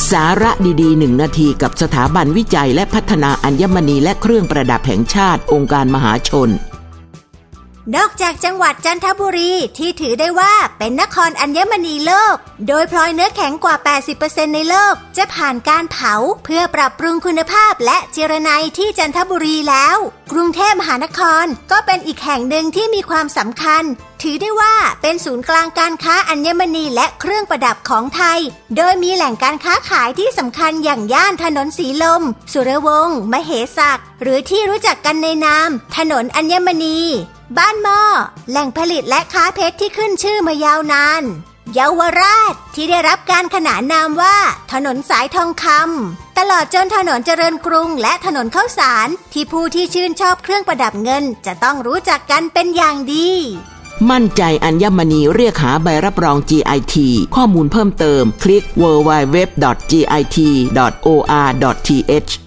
สาระดีๆ1 นาทีกับสถาบันวิจัยและพัฒนาอัญมณีและเครื่องประดับแห่งชาติองค์การมหาชนนอกจากจังหวัดจันทบุรีที่ถือได้ว่าเป็นนครอัญมณีโลกโดยพลอยเนื้อแข็งกว่า 80% ในโลกจะผ่านการเผาเพื่อปรับปรุงคุณภาพและเจรไนที่จันทบุรีแล้วกรุงเทพมหานครก็เป็นอีกแห่งหนึ่งที่มีความสำคัญถือได้ว่าเป็นศูนย์กลางการค้าอัญมณีและเครื่องประดับของไทยโดยมีแหล่งการค้าขายที่สำคัญอย่างย่านถนนสีลมสุรวงศ์มเหสักหรือที่รู้จักกันในนามถนนอัญมณีบ้านหม้อแหล่งผลิตและค้าเพชรที่ขึ้นชื่อมายาวนานเยาวราชที่ได้รับการขนานนามว่าถนนสายทองคำตลอดจนถนนเจริญกรุงและถนนข้าวสารที่ผู้ที่ชื่นชอบเครื่องประดับเงินจะต้องรู้จักกันเป็นอย่างดีมั่นใจอัญมณีเรียกหาใบรับรอง GIT ข้อมูลเพิ่มเติมคลิก www.git.or.th